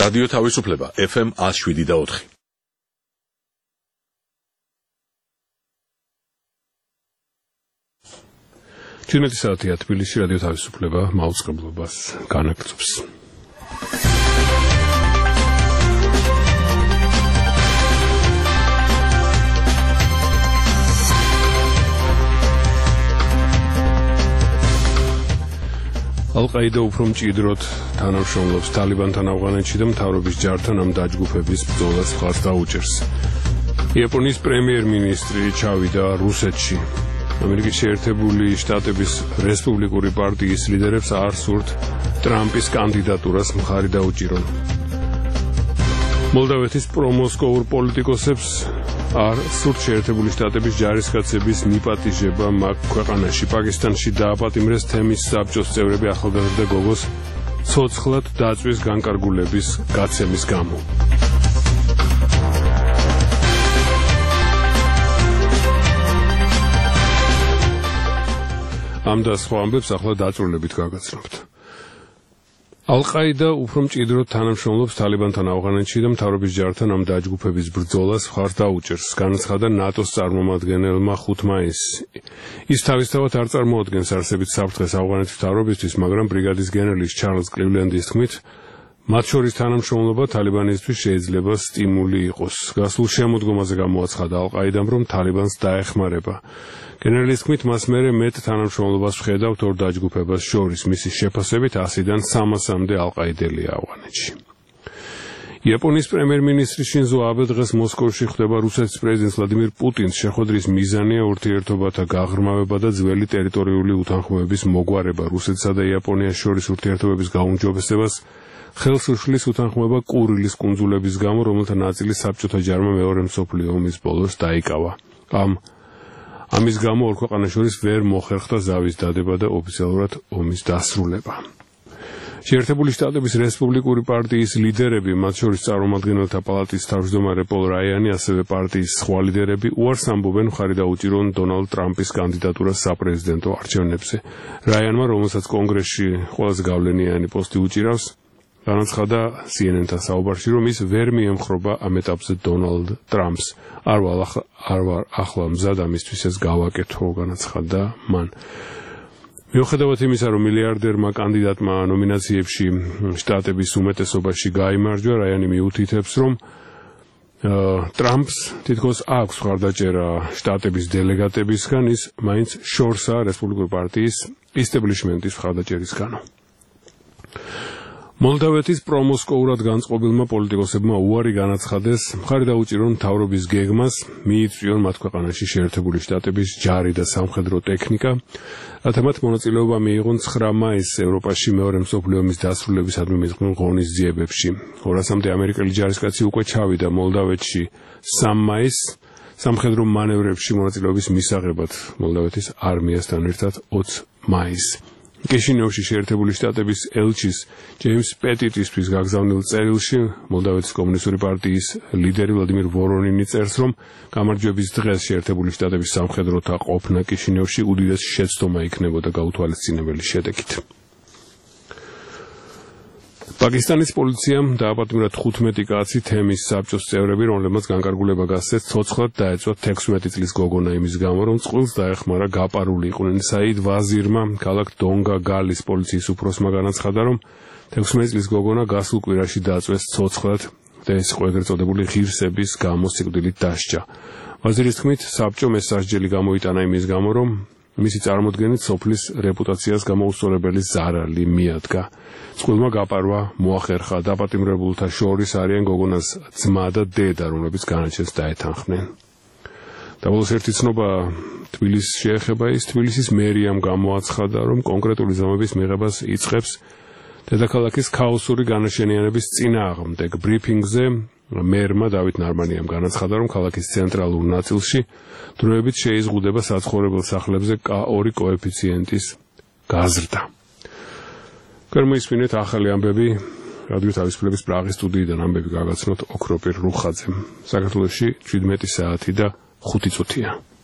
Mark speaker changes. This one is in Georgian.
Speaker 1: რადიო თავისუფლება FM 107.4. ჩვენი საათია თბილისში რადიო თავისუფლება მაუწყებლობას განაგრძობს. ალ-ყაიდა უფრო მჭიდროდ თანამშრომლობს თალიბანთან ავღანეთში და მთავრობის ჯართან ამ დაჯგუფების ბრძოლას მხარს დაუჭერს. იაპონიის პრემიერ-მინისტრი ჩავიდა რუსეთში. ამერიკის შეერთებული შტატების რესპუბლიკური პარტიის ლიდერებს არ სურთ ტრამპის კანდიდატურას მხარი დაუჭირონ. მოლდავეთის პრომოსკოვურ პოლიტიკოსებს არ სურთ შეერთებული შტატების ჯარისკაცების მიპატიჟება მაგ ქვეყანაში. პაკისტანში დააპატიმრეს თემის საბჭოს წევრები ახალგაზრდა გოგოს ცოცხლად დაწვის განკარგულების გაცემის გამო. ამ და სხვა ამბებს ახლა დაწვრილებით გაგაცნობთ. ალ-ყაიდა უფრო მჭიდროდ თანამშრომლობს თალიბანთან ავღანეთში და მთავრობის ჯართან ამ დაჯგუფების ბრძოლას მხარს დაუჭერს, განაცხადა ნატოს წარმომადგენელმა 5 მაისს. ის თავისთავად არ წარმოადგენს არსებით საფრთხეს ავღანეთის მთავრობისთვის, მაგრამ ბრიგადის გენერლის ჩარლზ კლივლენდის თქმით, მათ შორის თანამშრომლობა თალიბანისთვის შეიძლება სტიმული იყოს. გასულ შემოდგომაზე გამოაცხადა ალ-ყაიდამ, რომ თალიბანს დაეხმარება. გენერლის თქმით, მას მერე მეტ თანამშრომლობას ვხედავთ ორ დაჯგუფებას შორის, მისი შეფასებით 100-დან 300-მდე ალ-ყაიდელია ავღანეთში. იაპონიის პრემიერ-მინისტრი შინზო აბე დღეს მოსკოვში ხვდება რუსეთის პრეზიდენტს ვლადიმირ პუტინს. შეხვედრის მიზანია ურთიერთობათა გაღრმავება და ძველი ტერიტორიული უთანხმოების მოგვარება. რუსეთსა და იაპონიას შორის ურთიერთობების გაუმჯობესებას ხელს უშლის უთანხმოება კურილის კუნძულების გამო, რომელთა ნაწილი საბჭოთა ჯარმა მეორე მსოფლიო ომის ბოლოს დაიკავა. ამის გამო ორ ქვეყანას შორის ვერ მოხერხდა ზავის დადება და ოფიციალურად ომის დასრულება. შეერთებული შტატების რესპუბლიკური პარტიის ლიდერები, მათ შორის წარმომადგენელთა პალატის თავმჯდომარე პოლ რაიანი, ასევე პარტიის სხვა ლიდერები უარს ამბობენ მხარი დაუჭირონ დონალდ ტრამპის კანდიდატურას საპრეზიდენტო არჩევნებზე. რაიანმა, რომელსაც კონგრესში ყველაზე გავლენიანი პოსტი უჭირავს, განაცხადა CNN-თან საუბარში, რომ ის ვერ მიემხრობა ამ ეტაპზე დონალდ ტრამპს. არ ვარ ახლა მზად ამისთვის ეს გავაკეთო, განაცხადა მან. მიუხედავად იმისა, რომ მილიარდერმა კანდიდატმა ნომინაციებში შტატების უმეტესობაში გაიმარჯვა, რაიანი მიუთითებს, რომ ტრამპს თითქოს აქვს მხარდაჭერა შტატების დელეგატებისგან, ის მაინც შორსაა რესპუბლიკური პარტიის ისტებლიშმენტის მხარდაჭერისგანო. მოლდავეთის პრომოსკოურად განწყობილმა პოლიტიკოსებმა უარი განაცხადეს მხარი დაუჭირონ მთავრობის გეგმას მიიწვიონ მათ ქვეყანაში შეერთებული შტატების ჯარი და სამხედრო ტექნიკა, რათა მათ მონაწილეობა მიიღონ 9 მაისს ევროპაში მეორე მსოფლიო ომის დასრულებისადმი მიძღვნილ ღონისძიებებში. 200-მდე ამერიკელი ჯარისკაცი უკვე ჩავიდა მოლდავეთში 3 მაისს სამხედრო მანევრებში მონაწილეობის მისაღებად მოლდავეთის არმიასთან ერთად 20 მაისს. კიშინევში შეერთებული შტატების ელჩის ჯეიმს პეტიტისთვის გაგზავნილ წერილში მოლდავეთის კომუნისტური პარტიის ლიდერი ვლადიმირ ვორონინი წერს, რომ გამარჯვების დღეს შეერთებული შტატების სამხედროთა ყოფნა კიშინევში უდიდესი შეცდომა იქნებოდა გაუთვალისწინებელი შედეგით. პაკისტანის პოლიციამ დააპატიმრა 15 კაცი თემის საბჭოს წევრები, რომლებმაც განკარგულება გასცეს ცოცხლად დაეწვა 16 წლის გოგონა იმის გამო, რომ წყვილს დაეხმარა გაპარული იყვნენ. საიდ ვაზირმა ქალაქ დონგა გალის პოლიციის უფროსმა განაცხადა, რომ 16 წლის გოგონა გასულ კვირაში დაწვეს ცოცხლად და ეს იყო ეგრეთ წოდებული ღირსების გამო სიკვდილით დასჯა. ვაზირის თქმით, საბჭომ ეს სასჯელი გამოიტანა იმის გამო, რომ მისი წარმოდგენით სოფლის რეპუტაციას გამოუსწორებელი ზარალი მიადგა. წყვილმა გაპარვა მოახერხა. დაპატიმრებულთა შორის არიან გოგონას ძმა და დედა, რომლებიც განაჩენს დაეთანხმნენ. დაბოლოს ერთი ცნობა თბილისს შეეხება. ის თბილისის მერიამ გამოაცხადა, რომ კონკრეტული ზომების მიღებას იწყებს დედაქალაქის ქაოსური განაშენიანების წინააღმდეგ. ბრიფინგზე მერმა დავით ნარმანიამ განაცხადა, რომ ქალაქის ცენტრალურ ნაწილში დროებით შეიზღუდება საცხოვრებელ სახლებზე K2 კოეფიციენტის გაზრდა. გამოისმინეთ ახალი ამბები რადიო თავისუფლების პრაღის სტუდიიდან ამბები გაგაცნოთ ოქროპირ რუხაძემ. საქართველოში 17 საათი და 5 წუთია.